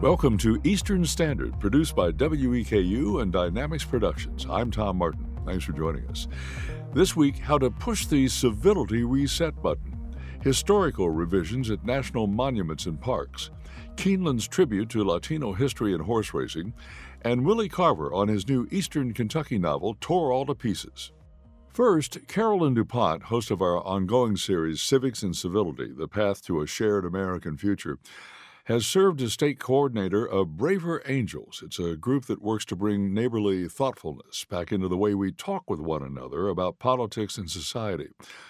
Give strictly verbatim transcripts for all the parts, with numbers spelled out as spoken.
Welcome to Eastern Standard, produced by W E K U and Dynamics Productions. I'm Tom Martin. Thanks for joining us. This week, how to push the civility reset button, historical revisions at national monuments and parks, Keeneland's tribute to Latino history and horse racing, and Willie Carver on his new Eastern Kentucky novel, Tore All to Pieces. First, Carolyn DuPont, host of our ongoing series, Civics and Civility, The Path to a Shared American Future, has served as state coordinator of Braver Angels. It's a group that works to bring neighborly thoughtfulness back into the way we talk with one another about politics and society.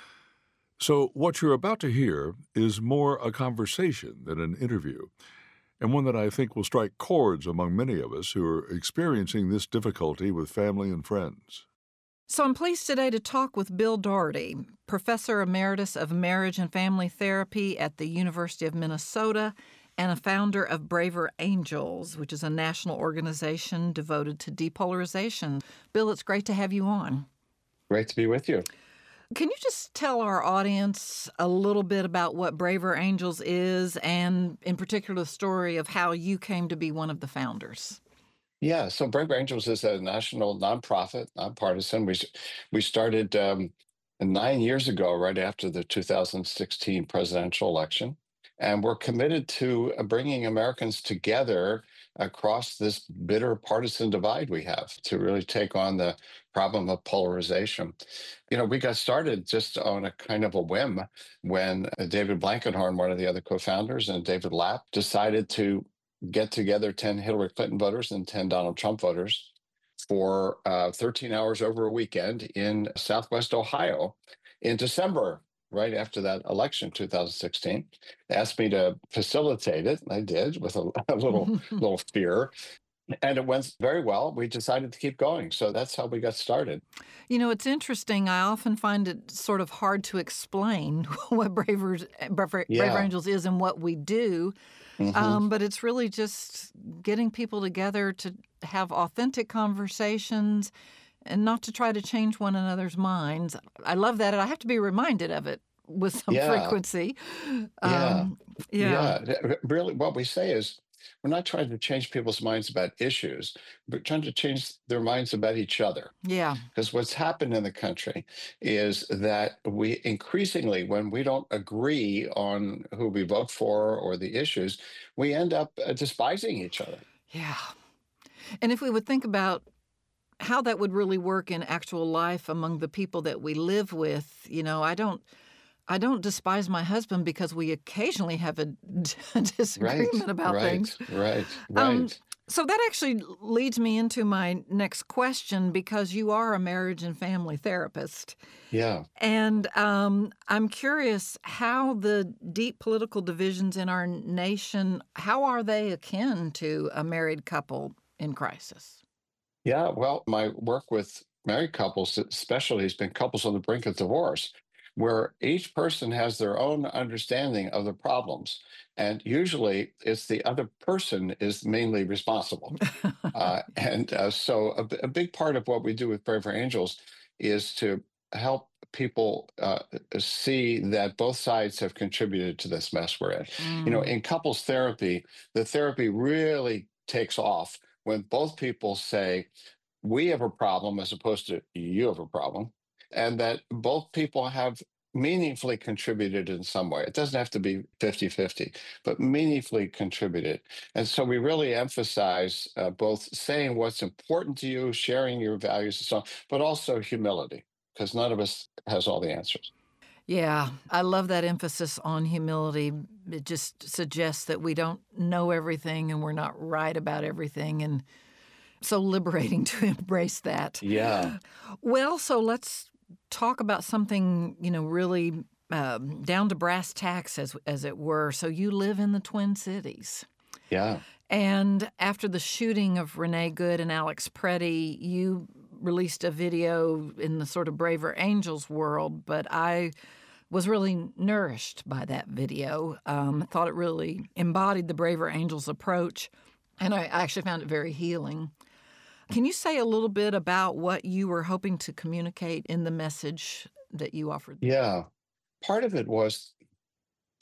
So what you're about to hear is more a conversation than an interview, and one that I think will strike chords among many of us who are experiencing this difficulty with family and friends. So I'm pleased today to talk with Bill Doherty, Professor Emeritus of Marriage and Family Therapy at the University of Minnesota and a founder of Braver Angels, which is a national organization devoted to depolarization. Bill, it's great to have you on. Great to be with you. Can you just tell our audience a little bit about what Braver Angels is and, in particular, the story of how you came to be one of the founders? Yeah, so Braver Angels is a national nonprofit, nonpartisan. We we started um, nine years ago, right after the two thousand sixteen presidential election, and we're committed to uh, bringing Americans together across this bitter partisan divide we have to really take on the problem of polarization. You know, we got started just on a kind of a whim when uh, David Blankenhorn, one of the other co-founders, and David Lapp decided to get together ten Hillary Clinton voters and ten Donald Trump voters for uh, thirteen hours over a weekend in Southwest Ohio in December, right after that election, two thousand sixteen. They asked me to facilitate it. I did with a, a little little fear. And it went very well. We decided to keep going. So that's how we got started. You know, it's interesting. I often find it sort of hard to explain what Bravers, Braver, Yeah. Braver Angels is and what we do. Mhm. Um, but it's really just getting people together to have authentic conversations and not to try to change one another's minds. I love that. And I have to be reminded of it with some Yeah. frequency. Yeah. Um, yeah. Yeah. Th- Really, what we say is we're not trying to change people's minds about issues, but trying to change their minds about each other. Yeah. Because what's happened in the country is that we increasingly, when we don't agree on who we vote for or the issues, we end up uh, despising each other. Yeah. And if we would think about how that would really work in actual life among the people that we live with, you know, I don't I don't despise my husband because we occasionally have a disagreement Right, about right, things. right, Um, right. so that actually leads me into my next question because you are a marriage and family therapist. Yeah. And um, I'm curious how the deep political divisions in our nation, how are they akin to a married couple in crisis? Yeah. Well, my work with married couples, especially, has been couples on the brink of divorce, where each person has their own understanding of the problems. And usually it's the other person is mainly responsible. Uh, and uh, so a, b- a big part of what we do with Braver Angels is to help people uh, see that both sides have contributed to this mess we're in. You know, Mm, in couples therapy, the therapy really takes off when both people say, we have a problem as opposed to you have a problem, and that both people have meaningfully contributed in some way. It doesn't have to be fifty-fifty, but meaningfully contributed. And so we really emphasize uh, both saying what's important to you, sharing your values and so on, but also humility, because none of us has all the answers. yeah, I love that emphasis on humility. It just suggests that we don't know everything and we're not right about everything. And so liberating to embrace that. Yeah. Well, so let's talk about something, you know, really um, down to brass tacks, as as it were. So you live in the Twin Cities. Yeah. And after the shooting of Renee Good and Alex Preddy, you released a video in the sort of Braver Angels world, but I was really nourished by that video. Um, I thought it really embodied the Braver Angels approach, and I actually found it very healing. Can you say a little bit about what you were hoping to communicate in the message that you offered? Yeah. Part of it was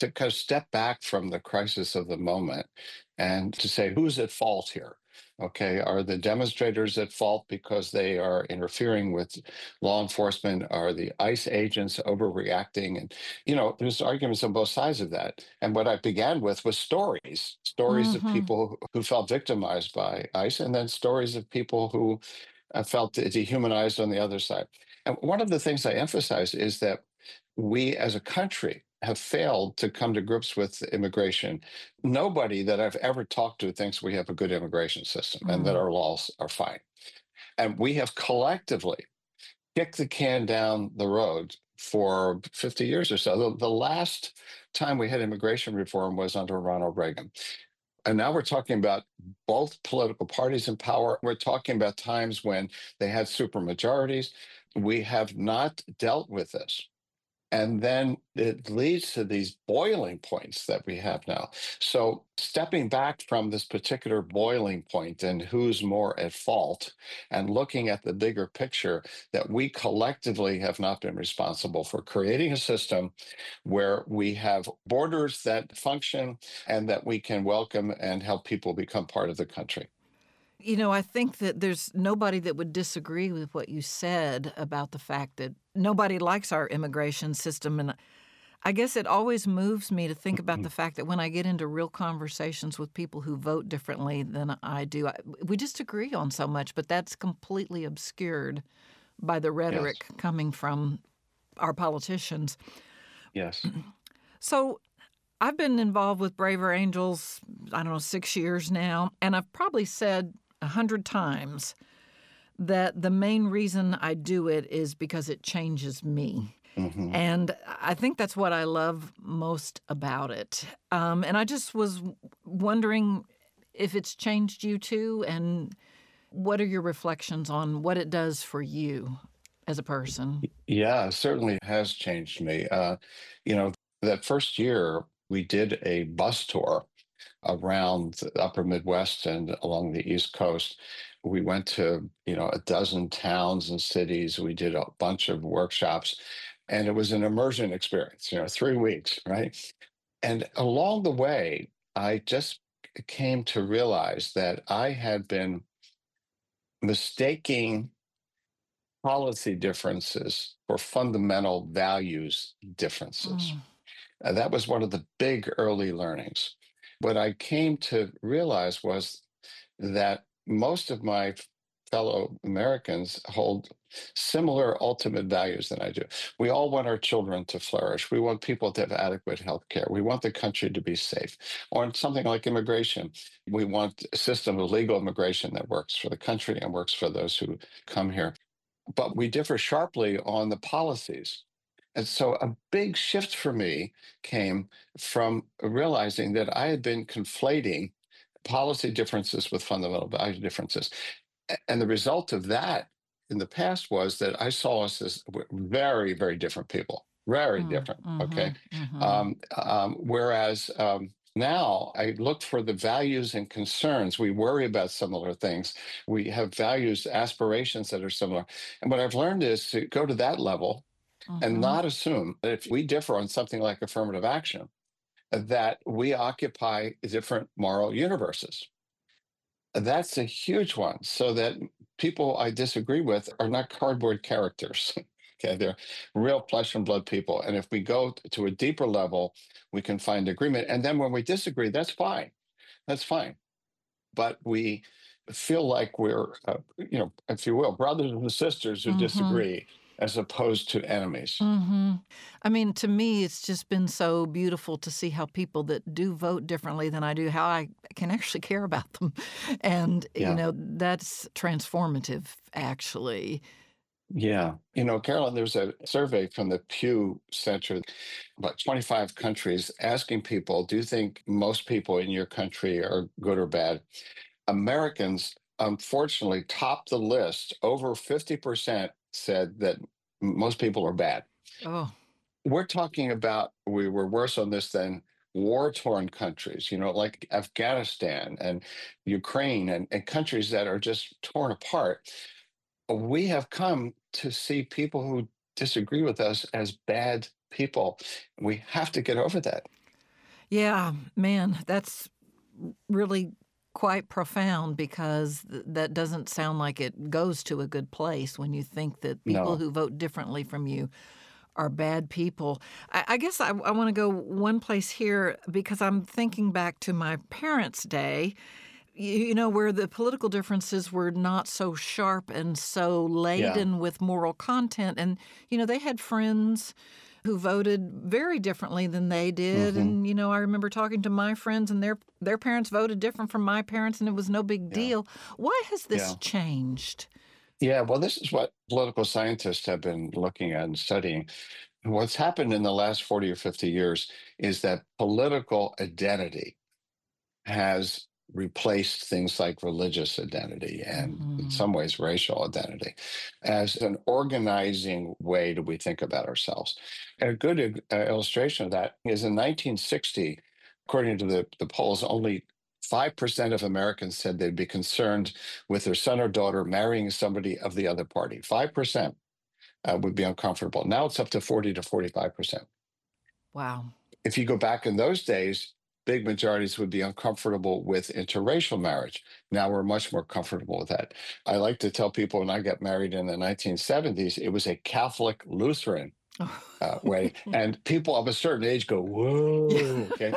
to kind of step back from the crisis of the moment and to say, who's at fault here? Okay, are the demonstrators at fault because they are interfering with law enforcement? Are the ICE agents overreacting? And, you know, there's arguments on both sides of that. And what I began with was stories stories of Mm-hmm. people who felt victimized by ICE, and then stories of people who uh, felt dehumanized on the other side. And one of the things I emphasize is that we as a country have failed to come to grips with immigration. Nobody that I've ever talked to thinks we have a good immigration system and that Mm. our laws are fine. And we have collectively kicked the can down the road for fifty years or so. The, the last time we had immigration reform was under Ronald Reagan. And now we're talking about both political parties in power. We're talking about times when they had supermajorities. We have not dealt with this. And then it leads to these boiling points that we have now. So, stepping back from this particular boiling point and who's more at fault, and looking at the bigger picture, that we collectively have not been responsible for creating a system where we have borders that function and that we can welcome and help people become part of the country. You know, I think that there's nobody that would disagree with what you said about the fact that nobody likes our immigration system. And I guess it always moves me to think about the fact that when I get into real conversations with people who vote differently than I do, I, we disagree on so much, but that's completely obscured by the Yes, rhetoric coming from our politicians. yes. So I've been involved with Braver Angels, I don't know, six years now, and I've probably said a hundred times that the main reason I do it is because it changes me. Hmm. And I think that's what I love most about it. Um, and I just was wondering if it's changed you too, and what are your reflections on what it does for you as a person? Yeah, it certainly has changed me. Uh, you know, that first year we did a bus tour around the upper Midwest and along the East Coast. We went to, you know, a dozen towns and cities. We did a bunch of workshops, and it was an immersion experience, you know, three weeks, right? And along the way, I just came to realize that I had been mistaking policy differences for fundamental values differences. Mm, Uh, that was one of the big early learnings. What I came to realize was that most of my fellow Americans hold similar ultimate values than I do. We all want our children to flourish. We want people to have adequate health care. We want the country to be safe. On something like immigration, we want a system of legal immigration that works for the country and works for those who come here. But we differ sharply on the policies. And so a big shift for me came from realizing that I had been conflating policy differences with fundamental value differences. A- And the result of that in the past was that I saw us as w- very, very different people, very mm, different. Okay. mhm, mhm. Um, um, whereas um, now I look for the values and concerns. We worry about similar things. We have values, aspirations that are similar. And what I've learned is to go to that level and Mhm. not assume that if we differ on something like affirmative action, that we occupy different moral universes. That's a huge one. So that people I disagree with are not cardboard characters. Okay, they're real flesh and blood people. And if we go t- to a deeper level, we can find agreement. And then when we disagree, that's fine. That's fine. But we feel like we're, uh, you know, if you will, brothers and sisters who Mhm. disagree as opposed to enemies. Mhm. I mean, to me, it's just been so beautiful to see how people that do vote differently than I do, how I can actually care about them. And, you Yeah. know, that's transformative, actually. Yeah. You know, Carolyn, there's a survey from the Pew Center, about twenty-five countries, asking people, do you think most people in your country are good or bad? Americans, unfortunately, top the list. Over fifty percent said that m- most people are bad. Oh, We're talking about, we were worse on this than war torn countries, you know, like Afghanistan and Ukraine and, and countries that are just torn apart. We have come to see people who disagree with us as bad people. We have to get over that. Yeah, man, that's really quite profound because th- that doesn't sound like it goes to a good place when you think that people No. who vote differently from you are bad people. I, I guess I, I want to go one place here because I'm thinking back to my parents' day, you, you know, where the political differences were not so sharp and so Yeah. laden with moral content. And, you know, they had friends who voted very differently than they did. Hmm. And, you know, I remember talking to my friends and their their parents voted different from my parents, and it was no big Yeah. deal. Why has this Yeah. changed? Yeah. Well, this is what political scientists have been looking at and studying. What's happened in the last forty or fifty years is that political identity has replaced things like religious identity and, in Hmm. some ways, racial identity as an organizing way that we think about ourselves. And a good uh, illustration of that is in nineteen sixty, according to the, the polls, only five percent of Americans said they'd be concerned with their son or daughter marrying somebody of the other party. five percent uh, would be uncomfortable. Now it's up to forty to forty-five percent. Wow. If you go back in those days, big majorities would be uncomfortable with interracial marriage. Now we're much more comfortable with that. I like to tell people when I got married in the nineteen seventies, it was a Catholic Lutheran uh, way. And people of a certain age go, whoa, okay.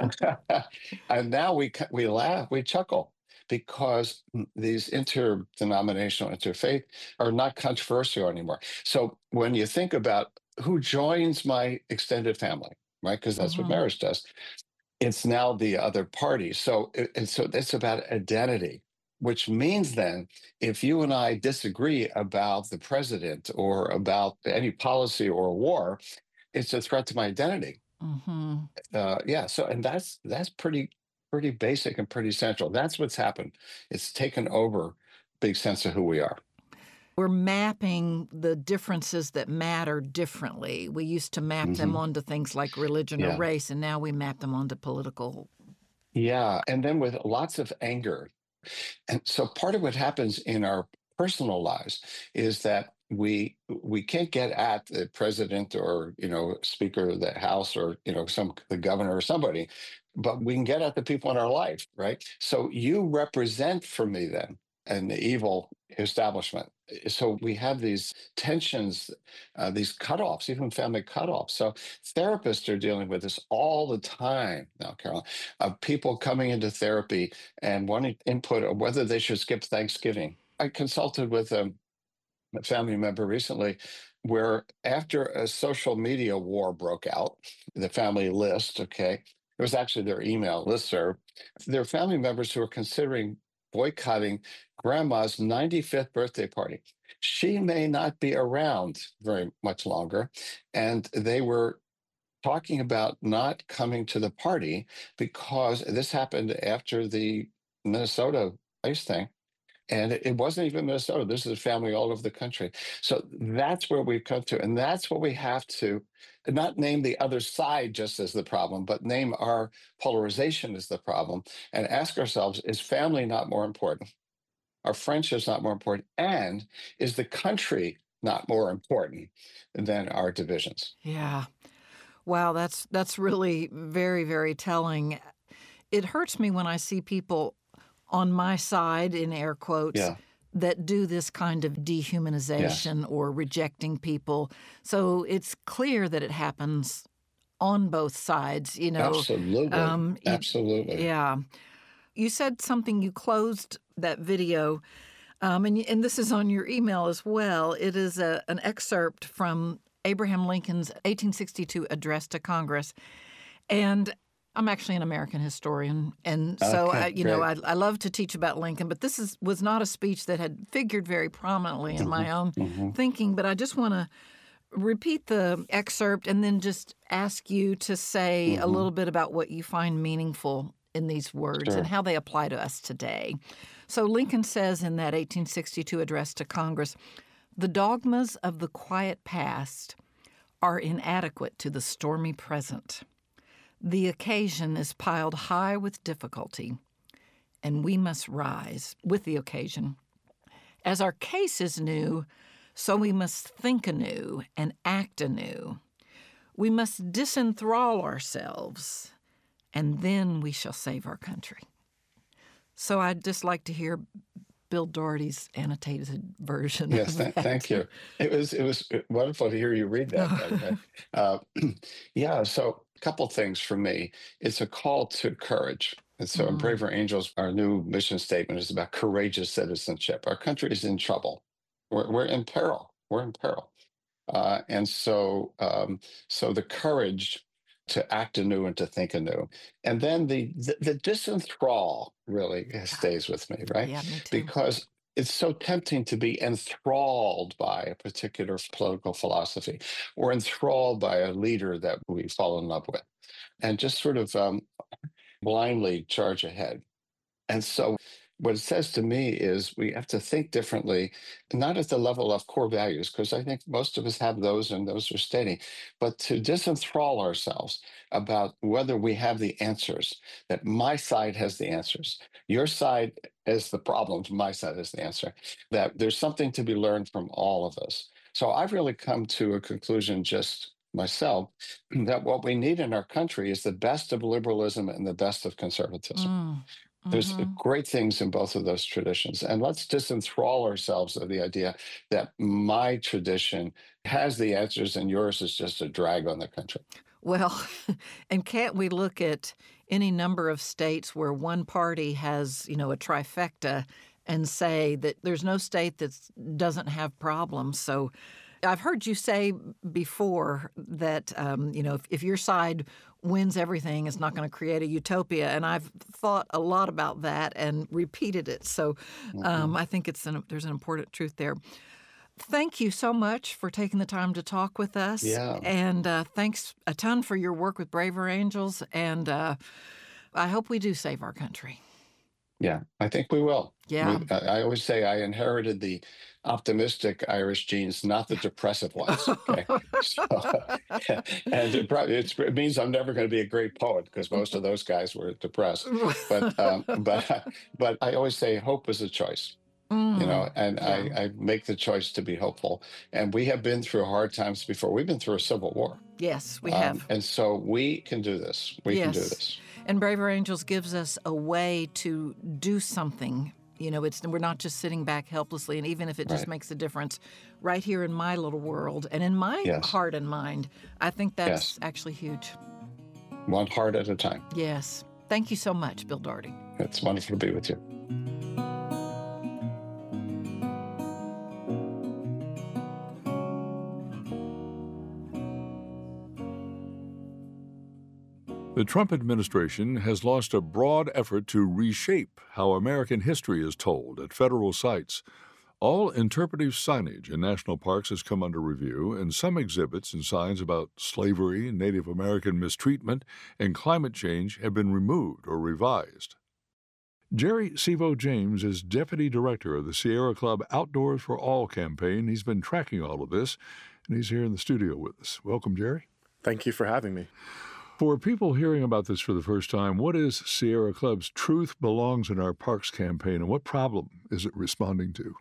And now we, ca- we laugh, we chuckle because these interdenominational, interfaith are not controversial anymore. So when you think about who joins my extended family, right? Because that's what Hmm. marriage does. It's now the other party. So, it- and so it's about identity, which means then if you and I disagree about the president or about any policy or war, it's a threat to my identity. Hmm. Uh, yeah. So, and that's that's pretty pretty basic and pretty central. That's what's happened. It's taken over big sense of who we are. We're mapping the differences that matter differently. We used to map them Hmm. onto things like religion or Yeah. race, and now we map them onto political. Yeah. And then with lots of anger. And so part of what happens in our personal lives is that we we can't get at the president or, you know, speaker of the house or, you know, some the governor or somebody, but we can get at the people in our life, right? So you represent for me then an evil establishment. So we have these tensions, uh, these cutoffs, even family cutoffs. So therapists are dealing with this all the time now, Carolyn, of people coming into therapy and wanting input on whether they should skip Thanksgiving. I consulted with um, a family member recently where after a social media war broke out, the family list, okay, it was actually their email listserv, there are family members who are considering boycotting grandma's ninety-fifth birthday party. She may not be around very much longer. And they were talking about not coming to the party because this happened after the Minnesota ice thing. And it it wasn't even Minnesota. This is a family all over the country. So that's where we've come to. And that's what we have to not name the other side just as the problem, but name our polarization as the problem and ask ourselves, is family not more important? Are friendships not more important? And is the country not more important than our divisions? Yeah. Wow, that's that's really very, very telling. It hurts me when I see people on my side, in air quotes, Yeah. that do this kind of Yes. dehumanization or rejecting people. So it's clear that it happens on both sides, you know. Absolutely. Um, it, Absolutely. yeah. You said something, you closed that video, um, and, y- and this is on your email as well. It is a, an excerpt from Abraham Lincoln's eighteen sixty-two address to Congress. And I'm actually an American historian, and so I, Okay, you know, great. I, I love to teach about Lincoln. But this is was not a speech that had figured very prominently in Hmm. my own Hmm. thinking. But I just want to repeat the excerpt and then just ask you to say a Hmm. little bit about what you find meaningful in these words and Sure. how they apply to us today. So Lincoln says in that eighteen sixty-two address to Congress, "The dogmas of the quiet past are inadequate to the stormy present. The occasion is piled high with difficulty, and we must rise with the occasion. As our case is new, so we must think anew and act anew. We must disenthrall ourselves and then we shall save our country. So I'd just like to hear Bill Doherty's annotated version Yes, of th- that. thank you. It was it was wonderful to hear you read that. Okay. Uh, yeah, so a couple things for me. It's a call to courage. And so in Mm. Braver Angels, our new mission statement is about courageous citizenship. Our country is in trouble. We're, we're in peril. We're in peril. Uh, and so, um, so the courage to act anew and to think anew, and then the the, the disenthrall really stays with me, right? Yeah, me too. Because it's so tempting to be enthralled by a particular political philosophy or enthralled by a leader that we fall in love with, and just sort of um, blindly charge ahead. And so, what it says to me is we have to think differently, not at the level of core values, because I think most of us have those and those are steady, but to disenthrall ourselves about whether we have the answers, that my side has the answers. Your side is the problems, my side is the answer, that there's something to be learned from all of us. So I've really come to a conclusion just myself that what we need in our country is the best of liberalism and the best of conservatism. Mm. There's Mhm. great things in both of those traditions. And let's disenthrall ourselves of the idea that my tradition has the answers and yours is just a drag on the country. Well, and can't we look at any number of states where one party has, you know, a trifecta and say that there's no state that doesn't have problems? So I've heard you say before that, um, you know, if, if your side wins everything, it's not going to create a utopia. And I've thought a lot about that and repeated it. So um, Mhm. I think it's an, there's an important truth there. Thank you so much for taking the time to talk with us. Yeah. And uh, thanks a ton for your work with Braver Angels. And uh, I hope we do save our country. Yeah, I think we will. Yeah. We, I I always say I inherited the optimistic Irish genes, not the depressive ones. Okay, so and it probably it's, it means I'm never going to be a great poet because most of those guys were depressed. But um, but but I always say hope is a choice. You know, Mm, and I, yeah. I make the choice to be hopeful. And we have been through hard times before. We've been through a civil war. Yes, we Um, have. and so we can do this. We can do Yes. this. And Braver Angels gives us a way to do something. You know, it's we're not just sitting back helplessly, and even if it just Right. makes a difference right here in my little world and in my Yes. heart and mind, I think that's Yes. actually huge. One heart at a time. Yes. Thank you so much, Bill Doherty. It's wonderful to be with you. The Trump administration has launched a broad effort to reshape how American history is told at federal sites. All interpretive signage in national parks has come under review, and some exhibits and signs about slavery, Native American mistreatment, and climate change have been removed or revised. Jerry Sevo James is Deputy Director of the Sierra Club Outdoors for All campaign. He's been tracking all of this, and he's here in the studio with us. Welcome, Jerry. Thank you for having me. For people hearing about this for the first time, what is Sierra Club's Truth Belongs in Our Parks campaign, and what problem is it responding to?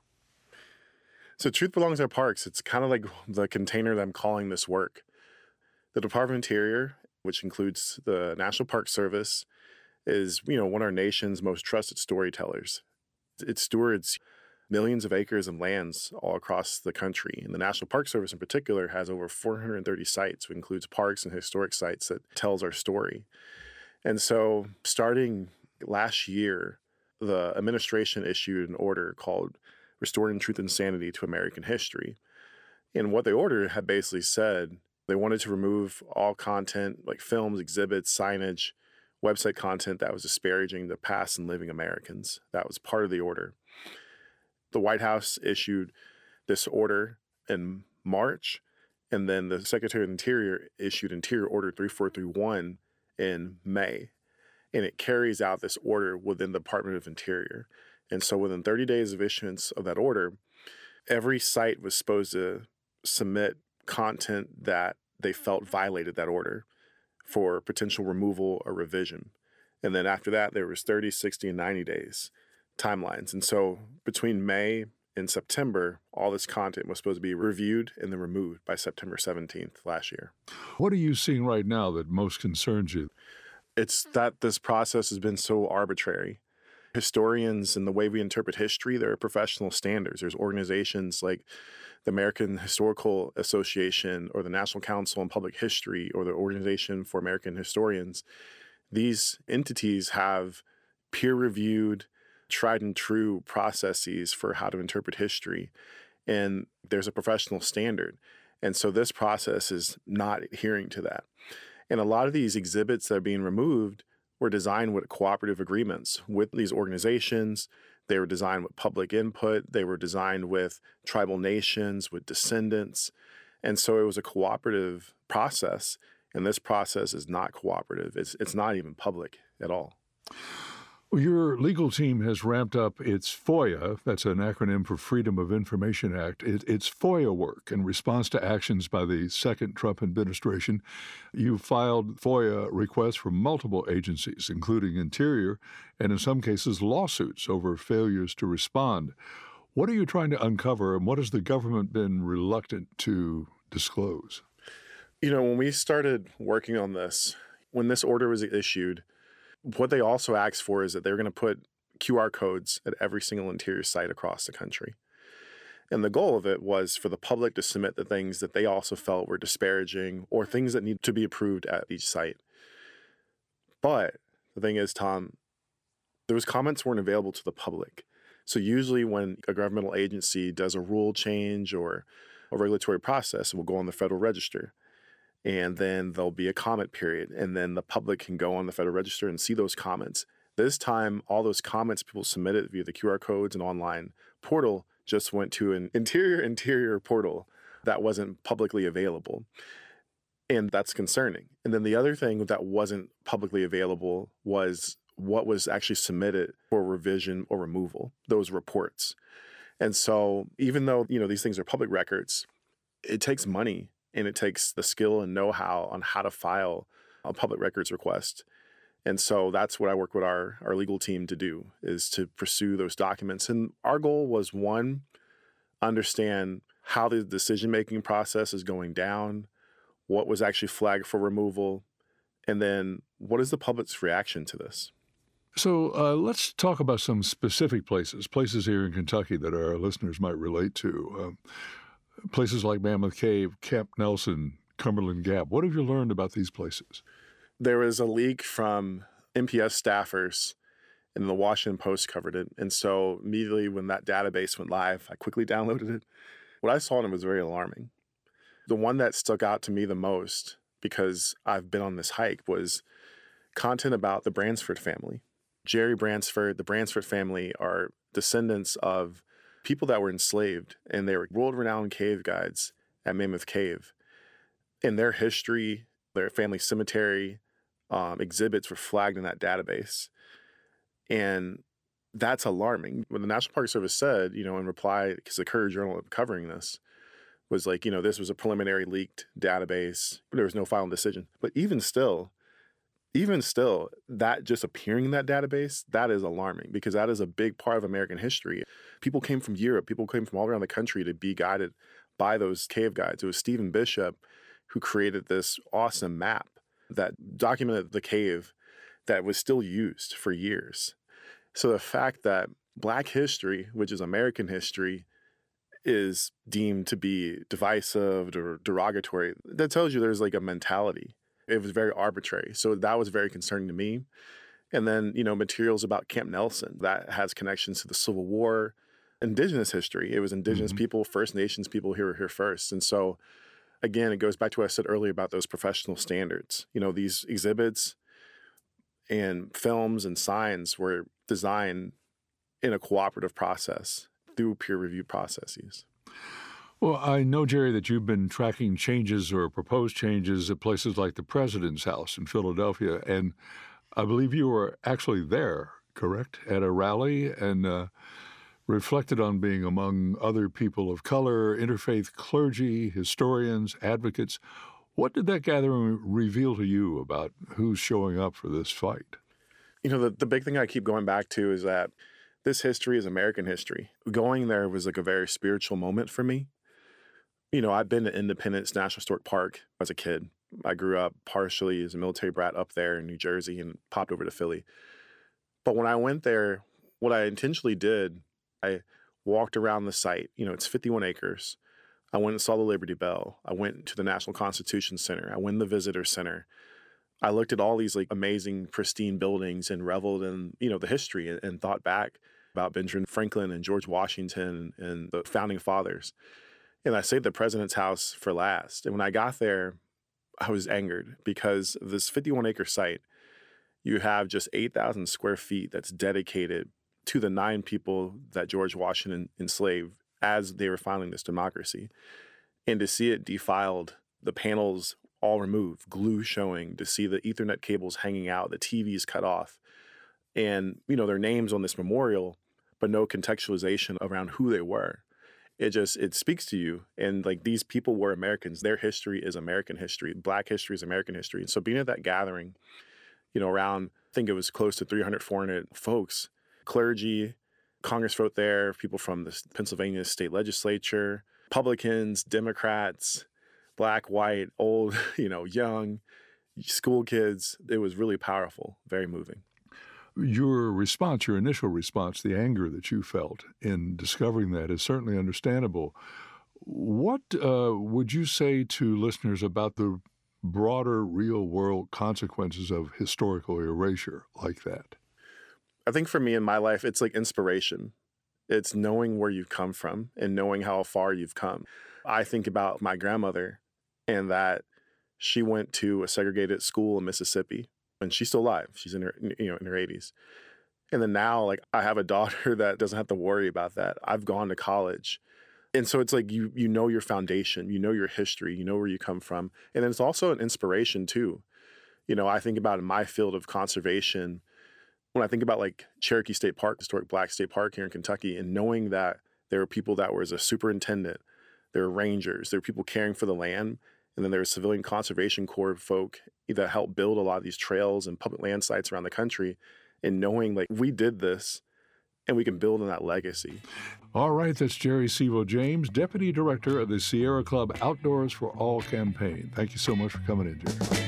So Truth Belongs in Our Parks, it's kind of like the container that I'm calling this work. The Department of Interior, which includes the National Park Service, is, you know, one of our nation's most trusted storytellers. It stewards millions of acres of lands all across the country. And the National Park Service in particular has over four hundred thirty sites, which includes parks and historic sites that tells our story. And so starting last year, the administration issued an order called Restoring Truth and Sanity to American History. And what the order had basically said, they wanted to remove all content like films, exhibits, signage, website content that was disparaging the past and living Americans. That was part of the order. The White House issued this order in March, and then the Secretary of the Interior issued Interior Order three four three one in May, and it carries out this order within the Department of Interior. And so within thirty days of issuance of that order, every site was supposed to submit content that they felt violated that order for potential removal or revision. And then after that, there was thirty, sixty, and ninety days timelines. And so between May and September, all this content was supposed to be reviewed and then removed by September seventeenth last year. What are you seeing right now that most concerns you? It's that this process has been so arbitrary. Historians and the way we interpret history, there are professional standards. There's organizations like the American Historical Association or the National Council on Public History or the Organization for American Historians. These entities have peer-reviewed, tried and true processes for how to interpret history. And there's a professional standard. And so this process is not adhering to that. And a lot of these exhibits that are being removed were designed with cooperative agreements with these organizations. They were designed with public input. They were designed with tribal nations, with descendants. And so it was a cooperative process. And this process is not cooperative. It's, it's not even public at all. Well, your legal team has ramped up its FOIA, that's an acronym for Freedom of Information Act, it, it's FOIA work in response to actions by the second Trump administration. You filed FOIA requests from multiple agencies, including Interior, and in some cases lawsuits over failures to respond. What are you trying to uncover, and what has the government been reluctant to disclose? You know, when we started working on this, when this order was issued, what they also asked for is that they were going to put Q R codes at every single Interior site across the country. And the goal of it was for the public to submit the things that they also felt were disparaging or things that need to be approved at each site. But the thing is, Tom, those comments weren't available to the public. So usually when a governmental agency does a rule change or a regulatory process, it will go on the Federal Register. And then there'll be a comment period, and then the public can go on the Federal Register and see those comments. This time, all those comments people submitted via the Q R codes and online portal just went to an interior interior portal that wasn't publicly available. And that's concerning. And then the other thing that wasn't publicly available was what was actually submitted for revision or removal, those reports. And so even though, you know, these things are public records, it takes money. And it takes the skill and know-how on how to file a public records request. And so that's what I work with our, our legal team to do, is to pursue those documents. And our goal was, one, understand how the decision-making process is going down, what was actually flagged for removal, and then what is the public's reaction to this? So uh, let's talk about some specific places, places here in Kentucky that our listeners might relate to. Um, Places like Mammoth Cave, Camp Nelson, Cumberland Gap. What have you learned about these places? There was a leak from M P S staffers, and the Washington Post covered it. And so immediately when that database went live, I quickly downloaded it. What I saw in it was very alarming. The one that stuck out to me the most, because I've been on this hike, was content about the Bransford family. Jerry Bransford, the Bransford family are descendants of people that were enslaved, and they were world-renowned cave guides at Mammoth Cave. And their history, their family cemetery, um, exhibits were flagged in that database. And that's alarming. When the National Park Service said, you know, in reply, because the Courier Journal covering this, was like, you know, this was a preliminary leaked database. There was no final decision. But even still, Even still, that just appearing in that database, that is alarming, because that is a big part of American history. People came from Europe. People came from all around the country to be guided by those cave guides. It was Stephen Bishop who created this awesome map that documented the cave that was still used for years. So the fact that Black history, which is American history, is deemed to be divisive or derogatory, that tells you there's like a mentality. It was very arbitrary. So that was very concerning to me. And then, you know, materials about Camp Nelson, that has connections to the Civil War, indigenous history. It was indigenous mm-hmm. people, First Nations people who were here first. And so, again, it goes back to what I said earlier about those professional standards. You know, these exhibits and films and signs were designed in a cooperative process through peer review processes. Well, I know, Jerry, that you've been tracking changes or proposed changes at places like the President's House in Philadelphia, and I believe you were actually there, correct, at a rally, and uh, reflected on being among other people of color, interfaith clergy, historians, advocates. What did that gathering reveal to you about who's showing up for this fight? You know, the, the big thing I keep going back to is that this history is American history. Going there was like a very spiritual moment for me. You know, I've been to Independence National Historic Park as a kid. I grew up partially as a military brat up there in New Jersey and popped over to Philly. But when I went there, what I intentionally did, I walked around the site. You know, it's fifty-one acres. I went and saw the Liberty Bell. I went to the National Constitution Center. I went to the Visitor Center. I looked at all these like amazing, pristine buildings and reveled in, you know, the history and, and thought back about Benjamin Franklin and George Washington and the founding fathers. And I saved the president's house for last. And when I got there, I was angered because this fifty-one acre site, you have just eight thousand square feet that's dedicated to the nine people that George Washington enslaved as they were founding this democracy. And to see it defiled, the panels all removed, glue showing, to see the Ethernet cables hanging out, the T Vs cut off, and, you know, their names on this memorial, but no contextualization around who they were. It just, it speaks to you. And like, these people were Americans. Their history is American history. Black history is American history. And so being at that gathering, you know, around, I think it was close to three hundred, four hundred folks, clergy, Congress vote there, people from the Pennsylvania state legislature, Republicans, Democrats, Black, white, old, you know, young, school kids. It was really powerful, very moving. Your response, your initial response, the anger that you felt in discovering that is certainly understandable. What uh, would you say to listeners about the broader real-world consequences of historical erasure like that? I think for me in my life, it's like inspiration. It's knowing where you've come from and knowing how far you've come. I think about my grandmother and that she went to a segregated school in Mississippi, and she's still alive. She's in her, you know, in her eighties. And then now, like, I have a daughter that doesn't have to worry about that. I've gone to college. And so it's like you you know your foundation, you know your history, you know where you come from. And then it's also an inspiration too. You know, I think about in my field of conservation, when I think about like Cherokee State Park, historic Black State Park here in Kentucky, and knowing that there were people that were as a superintendent, there were rangers, there were people caring for the land, and then there were civilian conservation corps folk that helped build a lot of these trails and public land sites around the country, and knowing like we did this and we can build on that legacy. All right, that's Jerry Sevo James, Deputy Director of the Sierra Club Outdoors for All campaign. Thank you so much for coming in, Jerry.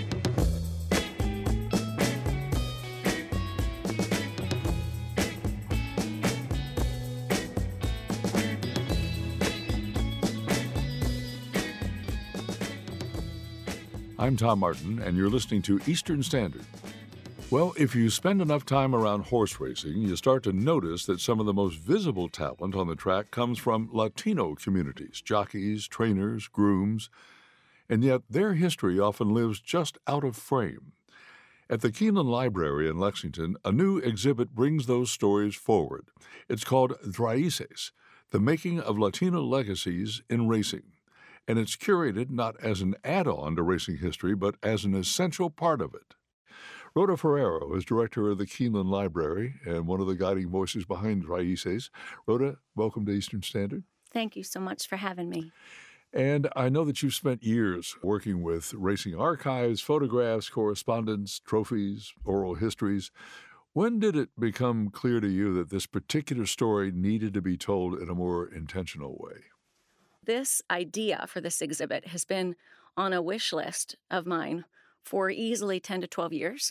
I'm Tom Martin, and you're listening to Eastern Standard. Well, if you spend enough time around horse racing, you start to notice that some of the most visible talent on the track comes from Latino communities, jockeys, trainers, grooms, and yet their history often lives just out of frame. At the Keeneland Library in Lexington, a new exhibit brings those stories forward. It's called Raíces, The Making of Latino Legacies in Racing. And it's curated not as an add-on to racing history, but as an essential part of it. Rhoda Ferrero is director of the Keeneland Library and one of the guiding voices behind Raíces. Rhoda, welcome to Eastern Standard. Thank you so much for having me. And I know that you've spent years working with racing archives, photographs, correspondence, trophies, oral histories. When did it become clear to you that this particular story needed to be told in a more intentional way? This idea for this exhibit has been on a wish list of mine for easily ten to twelve years.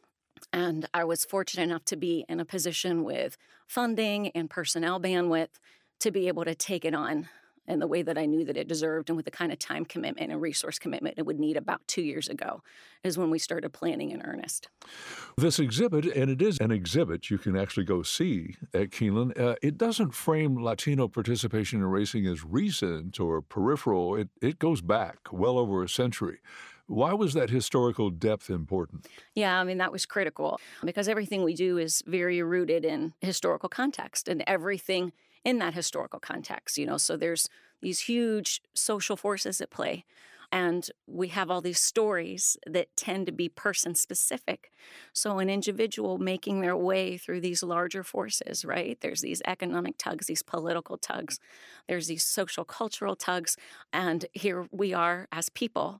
And I was fortunate enough to be in a position with funding and personnel bandwidth to be able to take it on in the way that I knew that it deserved and with the kind of time commitment and resource commitment it would need. About two years ago is when we started planning in earnest. This exhibit, and it is an exhibit you can actually go see at Keeneland, uh, it doesn't frame Latino participation in racing as recent or peripheral. It, it goes back well over a century. Why was that historical depth important? Yeah, I mean, that was critical because everything we do is very rooted in historical context and everything in that historical context, you know, so there's these huge social forces at play. And we have all these stories that tend to be person-specific. So an individual making their way through these larger forces, right? There's these economic tugs, these political tugs. There's these social cultural tugs. And here we are as people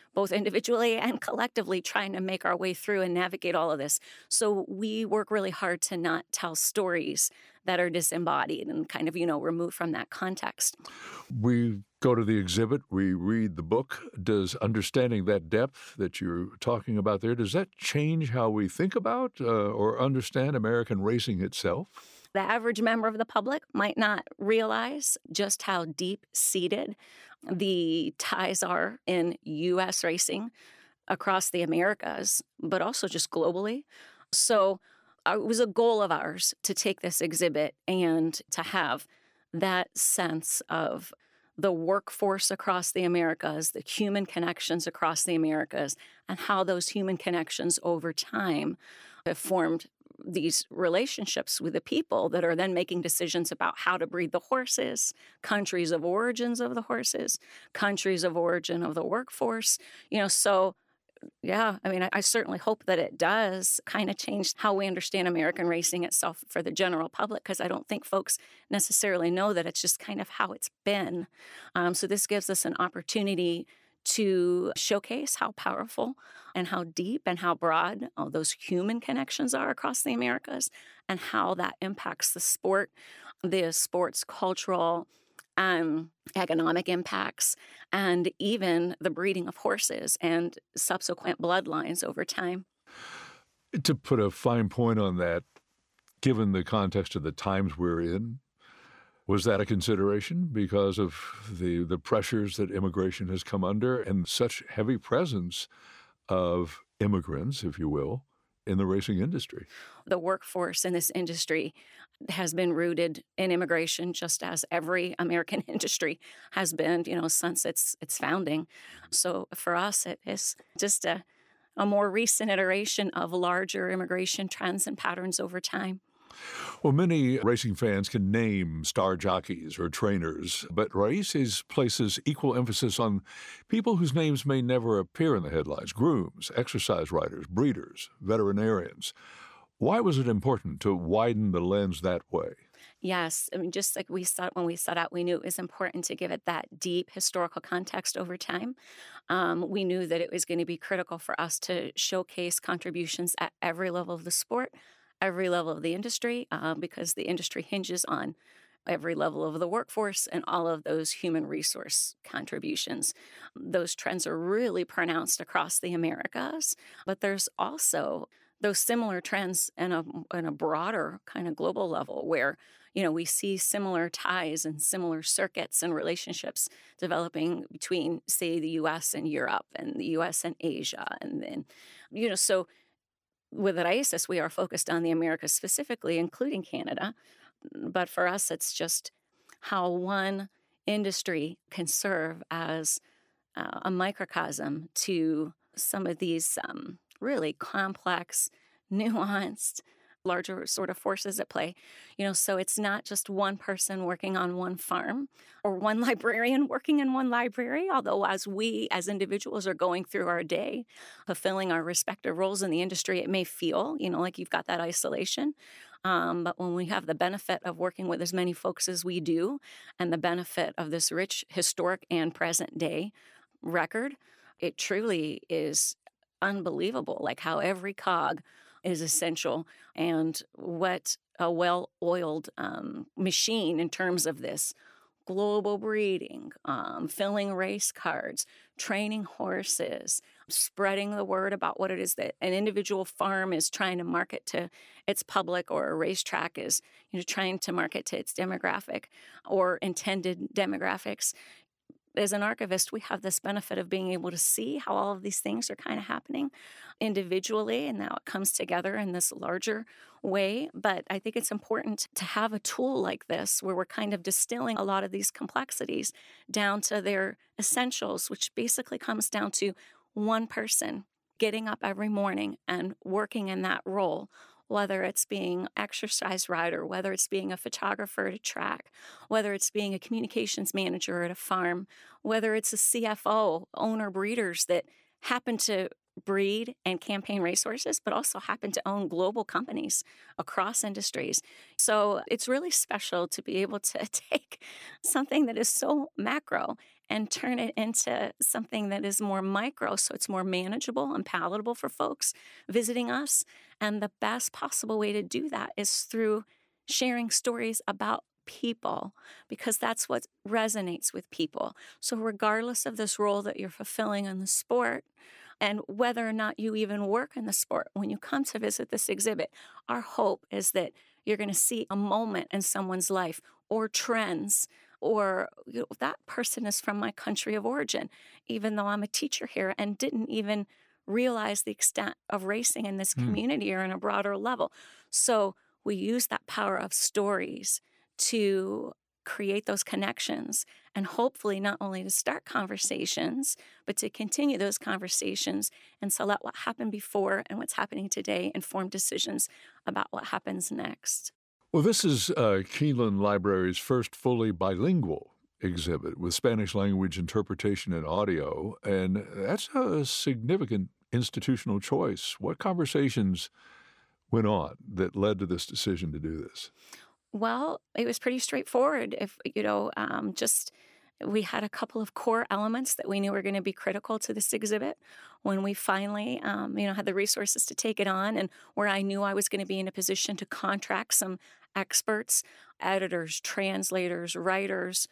both individually and collectively trying to make our way through and navigate all of this. So we work really hard to not tell stories that are disembodied and kind of, you know, removed from that context. We go to the exhibit, we read the book. Does understanding that depth that you're talking about there, does that change how we think about uh, or understand American racing itself? The average member of the public might not realize just how deep-seated the ties are in U S racing across the Americas, but also just globally. So uh, it was a goal of ours to take this exhibit and to have that sense of the workforce across the Americas, the human connections across the Americas, and how those human connections over time have formed these relationships with the people that are then making decisions about how to breed the horses, countries of origins of the horses, countries of origin of the workforce. You know, so yeah, I mean, I, I certainly hope that it does kind of change how we understand American racing itself for the general public, because I don't think folks necessarily know that it's just kind of how it's been. Um, so this gives us an opportunity to showcase how powerful and how deep and how broad all those human connections are across the Americas, and how that impacts the sport, the sport's cultural Um, economic impacts, and even the breeding of horses and subsequent bloodlines over time. To put a fine point on that, given the context of the times we're in, was that a consideration because of the, the pressures that immigration has come under and such heavy presence of immigrants, if you will, in the racing industry? The workforce in this industry has been rooted in immigration, just as every American industry has been, you know, since its its founding. So for us, it is just a, a more recent iteration of larger immigration trends and patterns over time. Well, many racing fans can name star jockeys or trainers, but Raíces places equal emphasis on people whose names may never appear in the headlines: grooms, exercise riders, breeders, veterinarians. Why was it important to widen the lens that way? Yes, I mean, just like we saw when we set out, we knew it was important to give it that deep historical context over time. Um, we knew that it was going to be critical for us to showcase contributions at every level of the sport, every level of the industry, uh, because the industry hinges on every level of the workforce and all of those human resource contributions. Those trends are really pronounced across the Americas, but there's also those similar trends in a, in a broader kind of global level where, you know, we see similar ties and similar circuits and relationships developing between, say, the U S and Europe and the U S and Asia. And then, you know, so with Raíces, we are focused on the Americas specifically, including Canada. But for us, it's just how one industry can serve as uh, a microcosm to some of these um, really complex, nuanced, larger sort of forces at play. You know, so it's not just one person working on one farm or one librarian working in one library, although as we as individuals are going through our day, fulfilling our respective roles in the industry, it may feel, you know, like you've got that isolation. Um, but when we have the benefit of working with as many folks as we do and the benefit of this rich historic and present day record, it truly is unbelievable, like how every cog is essential and what a well-oiled um, machine in terms of this global breeding, um, filling race cards, training horses, spreading the word about what it is that an individual farm is trying to market to its public, or a racetrack is, you know, trying to market to its demographic or intended demographics. As an archivist, we have this benefit of being able to see how all of these things are kind of happening individually, and now it comes together in this larger way. But I think it's important to have a tool like this where we're kind of distilling a lot of these complexities down to their essentials, which basically comes down to one person getting up every morning and working in that role, whether it's being an exercise rider, whether it's being a photographer at a track, whether it's being a communications manager at a farm, whether it's a C F O, owner breeders that happen to breed and campaign racehorses, but also happen to own global companies across industries. So it's really special to be able to take something that is so macro and turn it into something that is more micro, so it's more manageable and palatable for folks visiting us. And the best possible way to do that is through sharing stories about people, because that's what resonates with people. So regardless of this role that you're fulfilling in the sport, and whether or not you even work in the sport, when you come to visit this exhibit, our hope is that you're going to see a moment in someone's life or trends, or you know, that person is from my country of origin, even though I'm a teacher here and didn't even realize the extent of racing in this community or on a broader level. So we use that power of stories to create those connections and hopefully not only to start conversations, but to continue those conversations and so let what happened before and what's happening today inform decisions about what happens next. Well, this is uh, Keeneland Library's first fully bilingual exhibit with Spanish language interpretation and audio, and that's a significant institutional choice. What conversations went on that led to this decision to do this? Well, it was pretty straightforward. If, you know, um, just we had a couple of core elements that we knew were going to be critical to this exhibit when we finally, um, you know, had the resources to take it on, and where I knew I was going to be in a position to contract some experts, editors, translators, writers.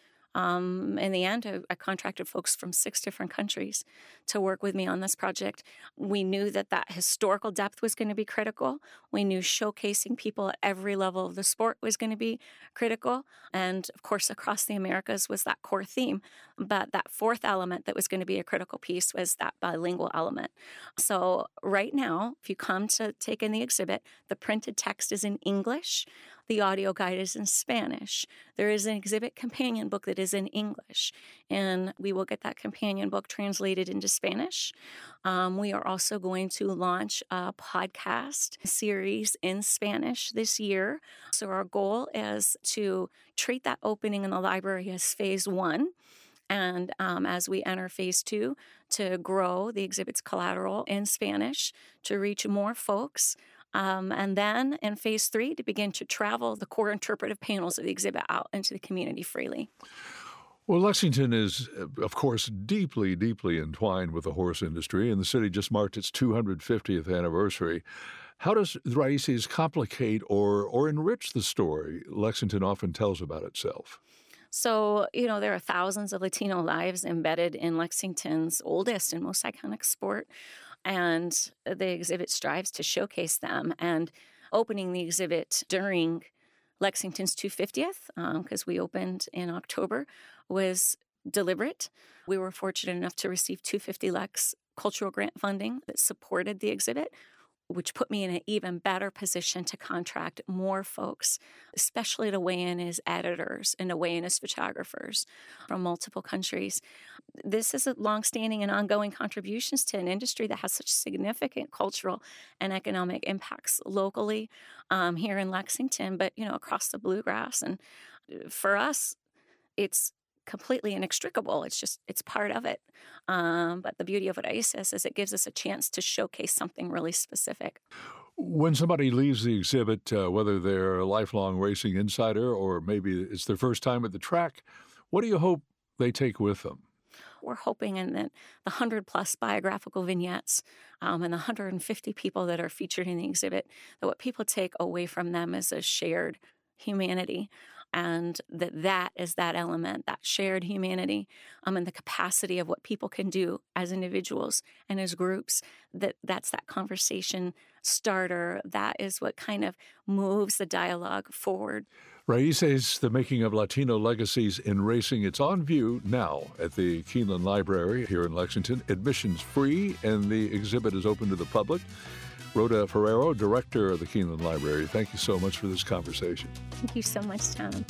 Um, in the end, I, I contracted folks from six different countries to work with me on this project. We knew that that historical depth was going to be critical. We knew showcasing people at every level of the sport was going to be critical. And of course, across the Americas was that core theme. But that fourth element that was going to be a critical piece was that bilingual element. So right now, if you come to take in the exhibit, the printed text is in English. The audio guide is in Spanish. There is an exhibit companion book that is in English, and we will get that companion book translated into Spanish. Um, we are also going to launch a podcast series in Spanish this year. So our goal is to treat that opening in the library as phase one. And um, as we enter phase two, to grow the exhibit's collateral in Spanish to reach more folks. Um, and then in phase three, to begin to travel the core interpretive panels of the exhibit out into the community freely. Well, Lexington is, of course, deeply, deeply entwined with the horse industry, and the city just marked its two hundred fiftieth anniversary. How does Raíces complicate or, or enrich the story Lexington often tells about itself? So, you know, there are thousands of Latino lives embedded in Lexington's oldest and most iconic sport, and the exhibit strives to showcase them. And opening the exhibit during Lexington's two hundred fiftieth, because um, we opened in October, was deliberate. We were fortunate enough to receive two hundred fifty Lex cultural grant funding that supported the exhibit, which put me in an even better position to contract more folks, especially to weigh in as editors and to weigh in as photographers from multiple countries. This is a longstanding and ongoing contributions to an industry that has such significant cultural and economic impacts locally um, here in Lexington, but, you know, across the Bluegrass. And for us, it's completely inextricable. It's just, it's part of it. Um, but the beauty of Raíces is it gives us a chance to showcase something really specific. When somebody leaves the exhibit, uh, whether they're a lifelong racing insider or maybe it's their first time at the track, what do you hope they take with them? We're hoping in that the one hundred plus biographical vignettes um, and the one hundred fifty people that are featured in the exhibit, that what people take away from them is a shared humanity. And that that is that element, that shared humanity, um, and the capacity of what people can do as individuals and as groups, that that's that conversation starter. That is what kind of moves the dialogue forward. Raíces, The Making of Latino Legacies in Racing. It's on view now at the Keeneland Library here in Lexington. Admission's free, and the exhibit is open to the public. Rhoda Ferrero, director of the Keeneland Library, thank you so much for this conversation. Thank you so much, Tom.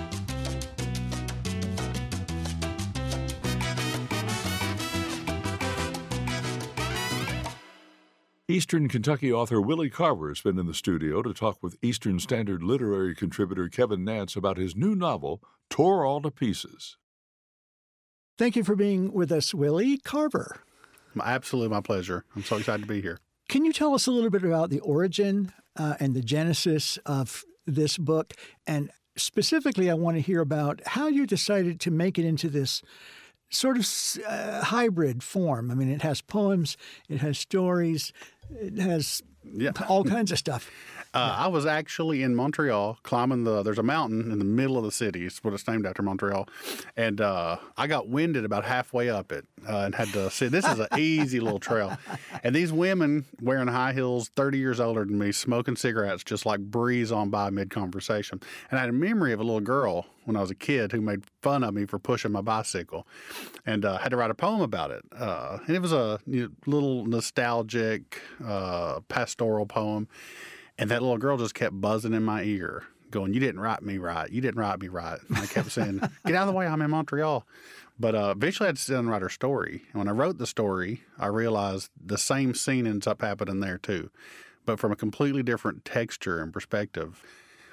Eastern Kentucky author Willie Carver has been in the studio to talk with Eastern Standard literary contributor Kevin Nance about his new novel, Tore All to Pieces. Thank you for being with us, Willie Carver. Absolutely my pleasure. I'm so excited to be here. Can you tell us a little bit about the origin uh, and the genesis of this book? And specifically, I want to hear about how you decided to make it into this sort of uh, hybrid form. I mean, it has poems, it has stories, it has yeah. all kinds of stuff. Uh, I was actually in Montreal climbing the, there's a mountain in the middle of the city. It's what it's named after, Montreal. And uh, I got winded about halfway up it uh, and had to see, this is an easy little trail. And these women wearing high heels, thirty years older than me, smoking cigarettes, just like breeze on by mid-conversation. And I had a memory of a little girl when I was a kid who made fun of me for pushing my bicycle, and uh, had to write a poem about it. Uh, and it was a you know, little nostalgic, uh, pastoral poem. And that little girl just kept buzzing in my ear, going, "You didn't write me right. You didn't write me right." And I kept saying, "Get out of the way. I'm in Montreal." But uh, eventually I had to sit down and write her story. And when I wrote the story, I realized the same scene ends up happening there too, but from a completely different texture and perspective.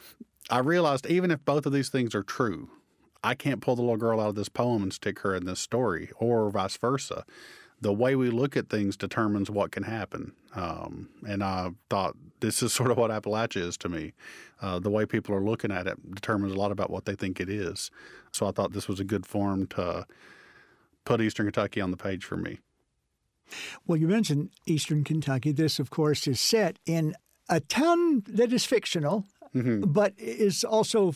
I realized even if both of these things are true, I can't pull the little girl out of this poem and stick her in this story, or vice versa. The way we look at things determines what can happen. Um, and I thought this is sort of what Appalachia is to me. Uh, the way people are looking at it determines a lot about what they think it is. So I thought this was a good form to put Eastern Kentucky on the page for me. Well, you mentioned Eastern Kentucky. This, of course, is set in a town that is fictional, mm-hmm. but is also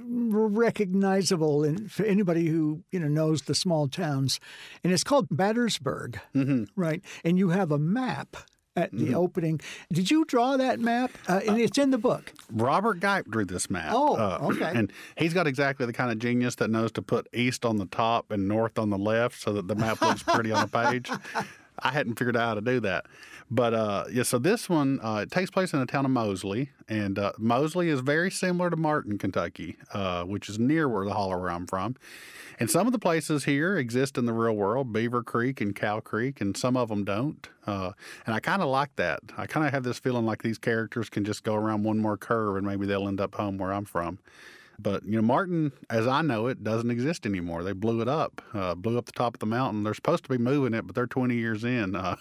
recognizable in, for anybody who you know knows the small towns. And it's called Battersburg, mm-hmm. right? And you have a map at the mm-hmm. opening. Did you draw that map? Uh, and it's in the book. Robert Gipe drew this map. Oh, uh, okay. And he's got exactly the kind of genius that knows to put east on the top and north on the left so that the map looks pretty on the page. I hadn't figured out how to do that. But, uh, yeah, so this one, uh, it takes place in the town of Mosley. And uh, Mosley is very similar to Martin, Kentucky, uh, which is near where the holler where I'm from. And some of the places here exist in the real world, Beaver Creek and Cow Creek, and some of them don't. Uh, and I kind of like that. I kind of have this feeling like these characters can just go around one more curve and maybe they'll end up home where I'm from. But, you know, Martin, as I know it, doesn't exist anymore. They blew it up, uh, blew up the top of the mountain. They're supposed to be moving it, but they're twenty years in. Uh,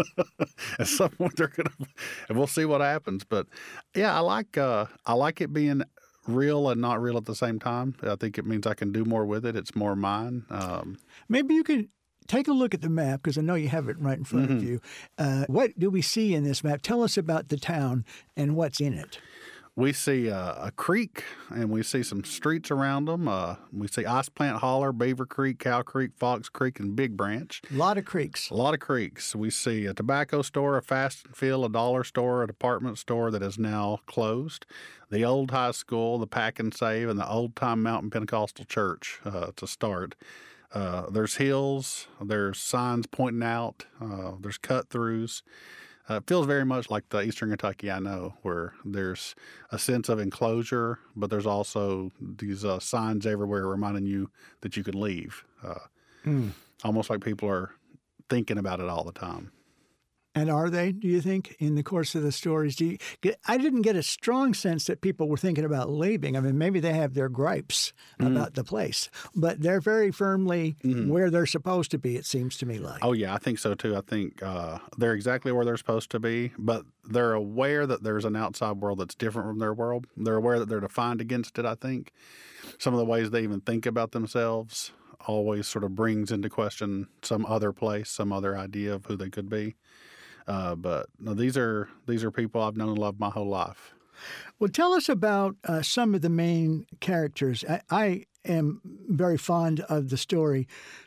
at some point, they're going to, and we'll see what happens. But, yeah, I like uh, I like it being real and not real at the same time. I think it means I can do more with it. It's more mine. Um, Maybe you can take a look at the map, because I know you have it right in front mm-hmm. of you. Uh, what do we see in this map? Tell us about the town and what's in it. We see uh, a creek, and we see some streets around them. Uh, we see Ice Plant Holler, Beaver Creek, Cow Creek, Fox Creek, and Big Branch. A lot of creeks. A lot of creeks. We see a tobacco store, a fast and fill, a dollar store, a department store that is now closed, the old high school, the Pack and Save, and the old-time Mountain Pentecostal Church uh, to start. Uh, there's hills. There's signs pointing out. Uh, there's cut-throughs. Uh, it feels very much like the Eastern Kentucky I know, where there's a sense of enclosure, but there's also these uh, signs everywhere reminding you that you can leave. Uh, mm. Almost like people are thinking about it all the time. And are they, do you think, in the course of the stories? Do you get, I didn't get a strong sense that people were thinking about leaving. I mean, maybe they have their gripes mm-hmm. about the place, but they're very firmly mm-hmm. where they're supposed to be, it seems to me like. Oh, yeah, I think so, too. I think uh, they're exactly where they're supposed to be, but they're aware that there's an outside world that's different from their world. They're aware that they're defined against it, I think. Some of the ways they even think about themselves always sort of brings into question some other place, some other idea of who they could be. Uh, but no, these are these are people I've known and loved my whole life. Well, tell us about uh, some of the main characters. I, I am very fond of the story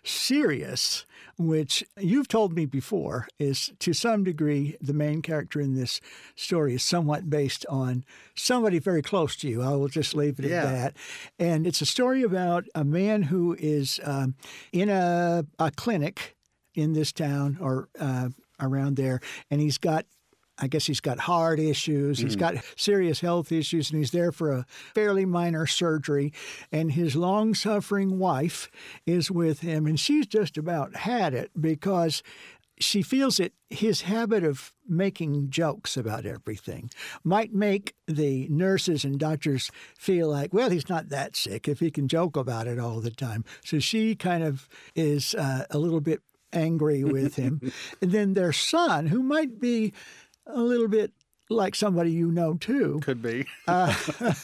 Sirius, which you've told me before is to some degree the main character in this story is somewhat based on somebody very close to you. I will just leave it yeah. at that. And it's a story about a man who is um, in a, a clinic in this town or uh, around there, and he's got, I guess he's got heart issues, mm-hmm. he's got serious health issues, and he's there for a fairly minor surgery, and his long-suffering wife is with him, and she's just about had it because she feels that his habit of making jokes about everything might make the nurses and doctors feel like, well, he's not that sick if he can joke about it all the time. So she kind of is uh, a little bit angry with him. And then their son, who might be a little bit like somebody you know too, Could be. uh,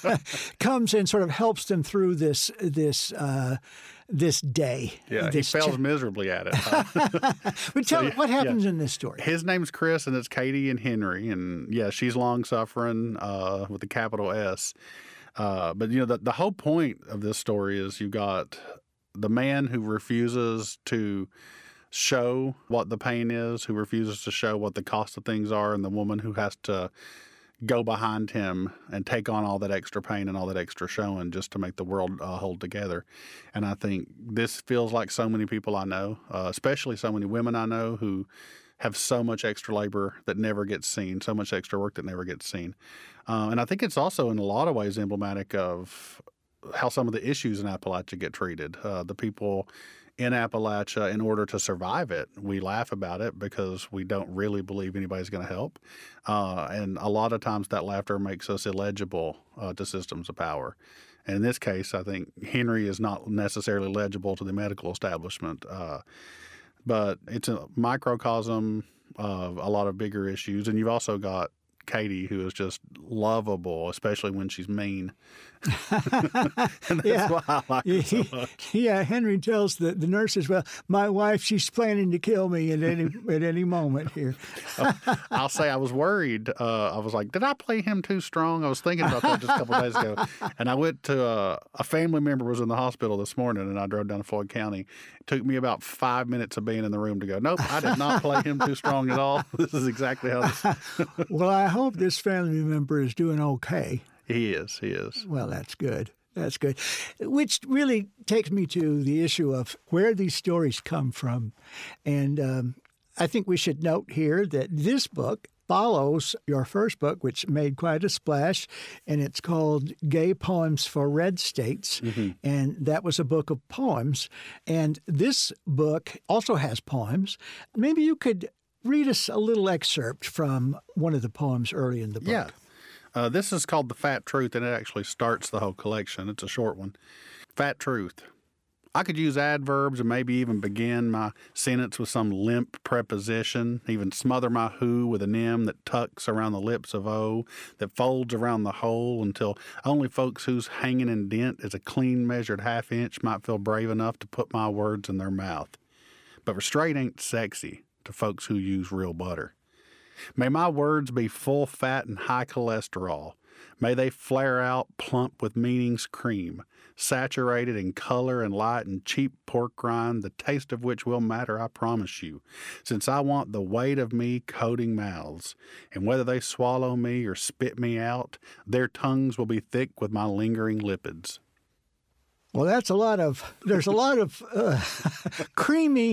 comes and sort of helps them through this this uh, this day. Yeah, this he fails cha- miserably at it. But tell me, yeah, what happens yeah. in this story? His name's Chris, and it's Katie and Henry, and yeah, she's long suffering uh, with a capital S. Uh, but you know, the the whole point of this story is you got the man who refuses to show what the pain is, who refuses to show what the cost of things are, and the woman who has to go behind him and take on all that extra pain and all that extra showing just to make the world uh, hold together. And I think this feels like so many people I know, uh, especially so many women I know who have so much extra labor that never gets seen, so much extra work that never gets seen. Uh, and I think it's also in a lot of ways emblematic of how some of the issues in Appalachia get treated. Uh, the people in Appalachia, in order to survive it, we laugh about it because we don't really believe anybody's going to help. Uh, and a lot of times that laughter makes us illegible uh, to systems of power. And in this case, I think Henry is not necessarily legible to the medical establishment, uh, but it's a microcosm of a lot of bigger issues. And you've also got Katie, who is just lovable, especially when she's mean. And that's Yeah. why I like her so much. Yeah, Henry tells the, the nurses, well, my wife, she's planning to kill me at any at any moment here. I'll say I was worried. Uh, I was like, did I play him too strong? I was thinking about that just a couple of days ago. And I went to uh, a family member was in the hospital this morning, and I drove down to Floyd County. It took me about five minutes of being in the room to go, nope, I did not play him too strong at all. This is exactly how this... Well, I hope this family member is doing okay. He is. He is. Well, that's good. That's good. Which really takes me to the issue of where these stories come from. And um, I think we should note here that this book follows your first book, which made quite a splash, and it's called Gay Poems for Red States. Mm-hmm. And that was a book of poems. And this book also has poems. Maybe you could read us a little excerpt from one of the poems early in the book. Yeah. Uh, this is called The Fat Truth, and it actually starts the whole collection. It's a short one. Fat Truth. I could use adverbs and maybe even begin my sentence with some limp preposition, even smother my who with an M that tucks around the lips of O, that folds around the hole until only folks whose hanging indent is a clean measured half inch might feel brave enough to put my words in their mouth. But restraint ain't sexy to folks who use real butter. May my words be full fat and high cholesterol. May they flare out plump with meaning's cream, saturated in color and light and cheap pork rind, the taste of which will matter, I promise you, since I want the weight of me coating mouths, and whether they swallow me or spit me out, their tongues will be thick with my lingering lipids. Well, that's a lot of, there's a lot of uh, creamy,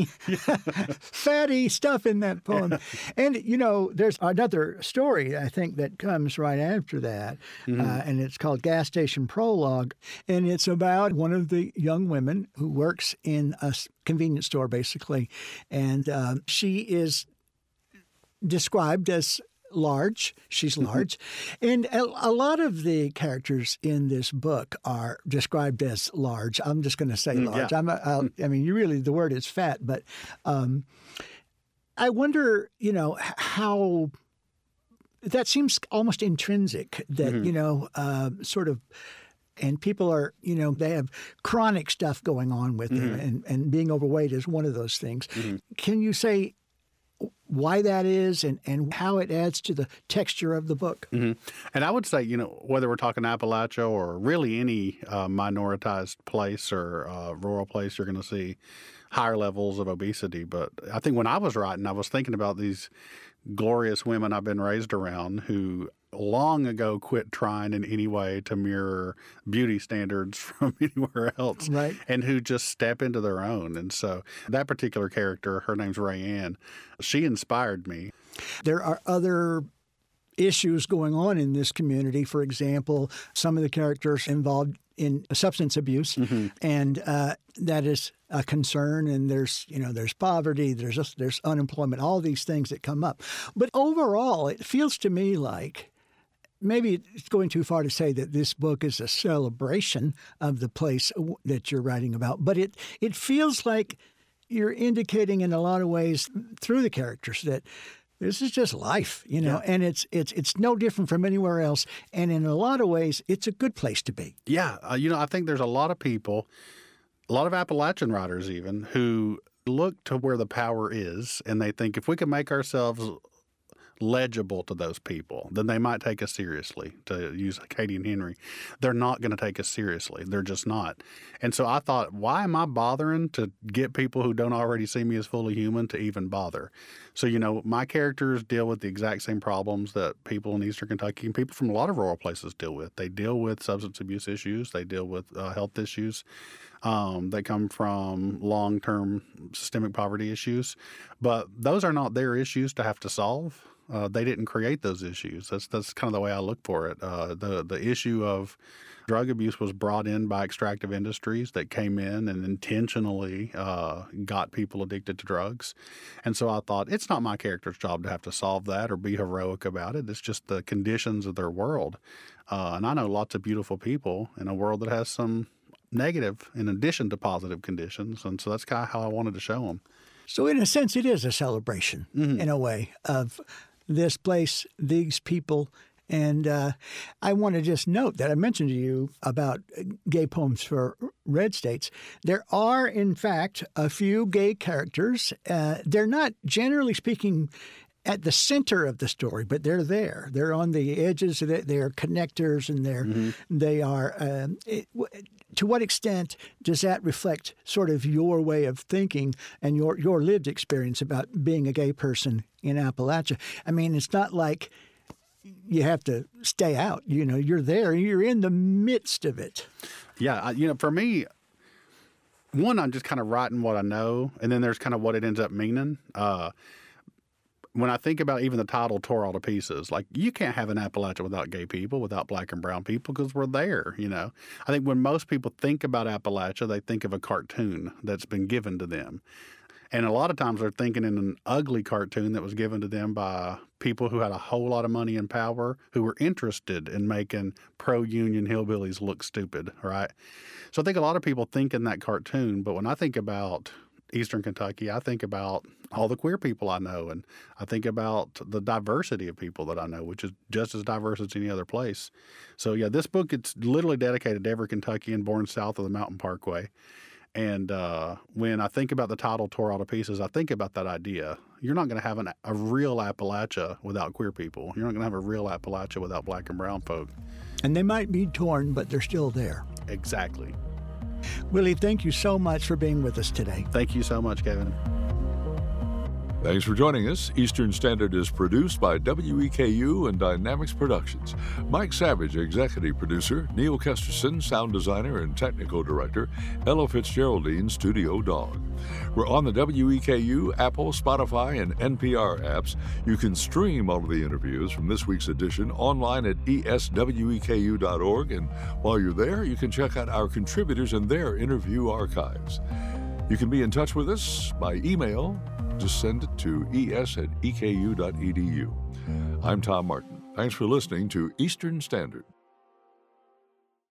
fatty stuff in that poem. And, you know, there's another story, I think, that comes right after that, mm-hmm. uh, and it's called Gas Station Prologue. And it's about one of the young women who works in a convenience store, basically. And um, she is described as large. She's large. And a, a lot of the characters in this book are described as large. I'm just going to say large. Yeah. I'm a, I'll, I mean, you really, the word is fat, but um, I wonder, you know, how that seems almost intrinsic that, mm-hmm. you know, uh, sort of, and people are, you know, they have chronic stuff going on with mm-hmm. them, and, and being overweight is one of those things. Mm-hmm. Can you say why that is and, and how it adds to the texture of the book? Mm-hmm. And I would say, you know, whether we're talking Appalachia or really any uh, minoritized place or uh, rural place, you're going to see higher levels of obesity. But I think when I was writing, I was thinking about these glorious women I've been raised around who long ago quit trying in any way to mirror beauty standards from anywhere else, right. and who just step into their own. And so that particular character, her name's Rayanne, she inspired me. There are other issues going on in this community. For example, some of the characters involved in substance abuse, mm-hmm. and uh, that is a concern. And there's, you know, there's poverty, there's just, there's unemployment, all these things that come up. But overall, it feels to me like maybe it's going too far to say that this book is a celebration of the place that you're writing about, but it it feels like you're indicating in a lot of ways through the characters that this is just life, you know, yeah. and it's it's it's no different from anywhere else. And in a lot of ways, it's a good place to be. Yeah. Uh, you know, I think there's a lot of people, a lot of Appalachian writers even, who look to where the power is, and they think if we can make ourselves legible to those people, then they might take us seriously, to use Katie and Henry. They're not going to take us seriously. They're just not. And so I thought, why am I bothering to get people who don't already see me as fully human to even bother? So, you know, my characters deal with the exact same problems that people in Eastern Kentucky and people from a lot of rural places deal with. They deal with substance abuse issues. They deal with uh, health issues. Um, they come from long-term systemic poverty issues. But those are not their issues to have to solve. Uh, they didn't create those issues. That's that's kind of the way I look for it. Uh, the the issue of drug abuse was brought in by extractive industries that came in and intentionally uh, got people addicted to drugs. And so I thought, it's not my character's job to have to solve that or be heroic about it. It's just the conditions of their world. Uh, and I know lots of beautiful people in a world that has some negative in addition to positive conditions. And so that's kind of how I wanted to show them. So in a sense, it is a celebration, mm-hmm. in a way, of this place, these people. And uh, I want to just note that I mentioned to you about gay poems for red states. There are, in fact, a few gay characters. Uh, they're not, generally speaking, at the center of the story, but they're there. They're on the edges. They're connectors, and they're mm-hmm. they are. Um, it, to what extent does that reflect sort of your way of thinking and your your lived experience about being a gay person in Appalachia? I mean, it's not like you have to stay out. You know, you're there. You're in the midst of it. Yeah, you know, for me, one, I'm just kind of writing what I know, and then there's kind of what it ends up meaning. Uh, When I think about even the title Tore All to Pieces, like, you can't have an Appalachia without gay people, without black and brown people, because we're there, you know. I think when most people think about Appalachia, they think of a cartoon that's been given to them. And a lot of times they're thinking in an ugly cartoon that was given to them by people who had a whole lot of money and power, who were interested in making pro-union hillbillies look stupid, right? So I think a lot of people think in that cartoon, but when I think about Eastern Kentucky, I think about all the queer people I know, and I think about the diversity of people that I know, which is just as diverse as any other place. So, yeah, this book, it's literally dedicated to every Kentuckian born south of the Mountain Parkway. And uh, when I think about the title Tore All to Pieces, I think about that idea. You're not going to have an, a real Appalachia without queer people. You're not going to have a real Appalachia without black and brown folk. And they might be torn, but they're still there. Exactly. Willie, thank you so much for being with us today. Thank you so much, Kevin. Thanks for joining us. Eastern Standard is produced by W E K U and Dynamics Productions. Mike Savage, executive producer. Neil Kesterson, sound designer and technical director. Ella Fitzgeraldine, studio dog. We're on the W E K U, Apple, Spotify, and N P R apps. You can stream all of the interviews from this week's edition online at E S W E K U dot org. And while you're there, you can check out our contributors and their interview archives. You can be in touch with us by email. Just send it to E S at E K U dot E D U. I'm Tom Martin. Thanks for listening to Eastern Standard.